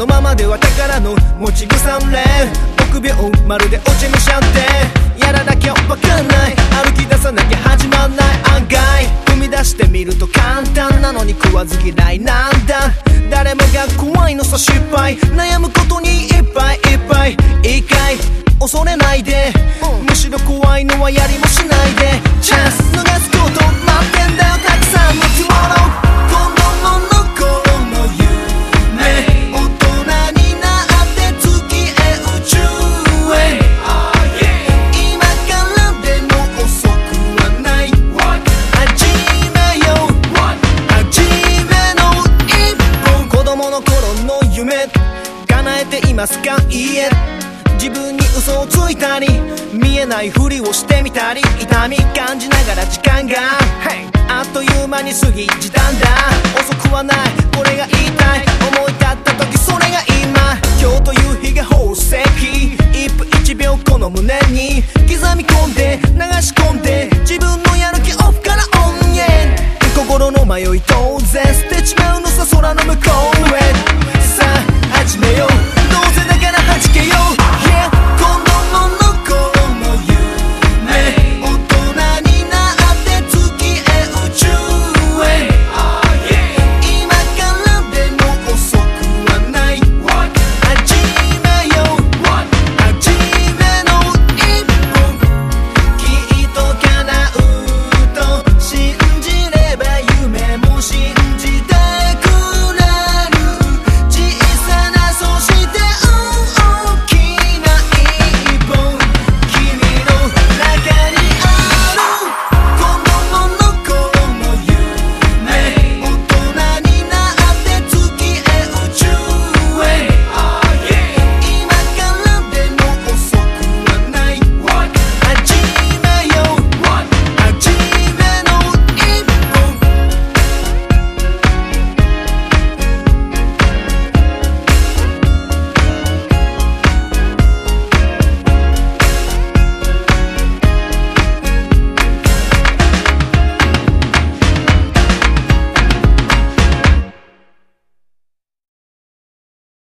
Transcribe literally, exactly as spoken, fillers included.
のままでは宝の持ち腐れ臆病まるで落ち武者ってやらなきゃわかんない歩き出さなきゃ始まんない案外踏み出してみると簡単なのに食わず嫌いなんだ誰もが怖いのさ失敗悩むことにいっぱいいっぱい一回恐れないで、うん、むしろ怖いのはやりもしないでチャンス逃すこと待ってんだよたくさんのつもの子供の頃の夢大人になって月へ宇宙へ今からでも遅くはない始めよう初めの一歩子供の頃の夢叶えていますかいいえ自分に嘘をついたり見えないふりをしてみたり痛み感じながら時間が、hey! あっという間に過ぎ時短だ遅くはないこれが言いたい思い立った時それが今今日という日が宝石一分一秒この胸に刻み込んで流し込んで自分のやる気オフからオン、yeah! 心の迷い当然捨てちまうのさ空の向こう